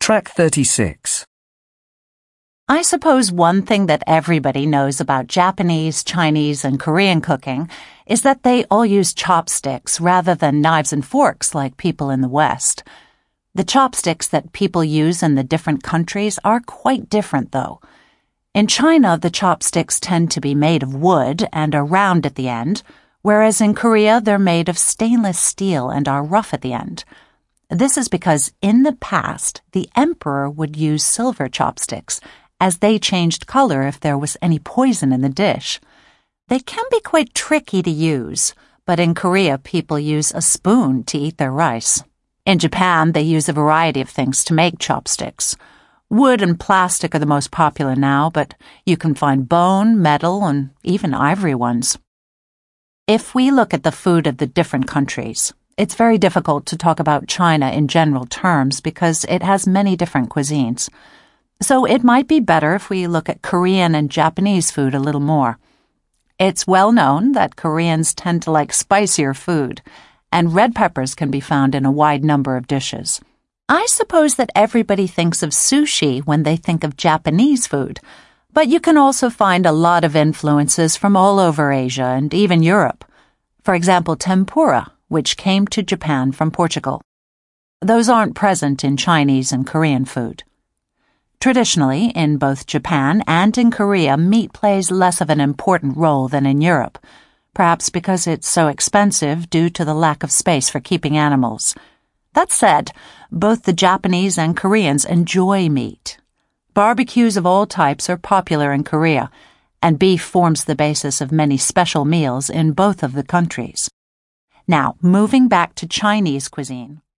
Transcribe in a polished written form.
Track 36. I suppose one thing that everybody knows about Japanese, Chinese, and Korean cooking is that they all use chopsticks rather than knives and forks like people in the West. The chopsticks that people use in the different countries are quite different, though. In China, the chopsticks tend to be made of wood and are round at the end, whereas in Korea they're made of stainless steel and are rough at the end. This is because in the past, the emperor would use silver chopsticks, as they changed color if there was any poison in the dish. They can be quite tricky to use, but in Korea people use a spoon to eat their rice. In Japan, they use a variety of things to make chopsticks. Wood and plastic are the most popular now, but you can find bone, metal, and even ivory ones. If we look at the food of the different countries, it's very difficult to talk about China in general terms because it has many different cuisines. So it might be better if we look at Korean and Japanese food a little more. It's well known that Koreans tend to like spicier food, and red peppers can be found in a wide number of dishes. I suppose that everybody thinks of sushi when they think of Japanese food, but you can also find a lot of influences from all over Asia and even Europe. For example, tempura, which came to Japan from Portugal. Those aren't present in Chinese and Korean food. Traditionally, in both Japan and in Korea, meat plays less of an important role than in Europe, perhaps because it's so expensive due to the lack of space for keeping animals. That said, both the Japanese and Koreans enjoy meat. Barbecues of all types are popular in Korea, and beef forms the basis of many special meals in both of the countries. Now, moving back to Chinese cuisine.